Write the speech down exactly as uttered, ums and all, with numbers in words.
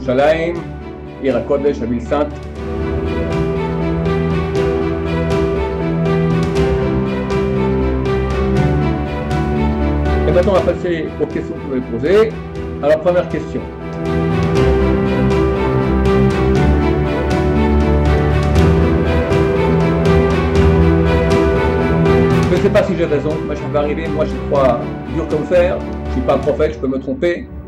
Yerushalayim, Ira Kodesh, la ville sainte. Et maintenant, on va passer aux questions que vous m'avez posées. Alors, première question. Je ne sais pas si j'ai raison, moi je vais arriver, moi je crois dur comme fer, je ne suis pas un prophète, je peux me tromper.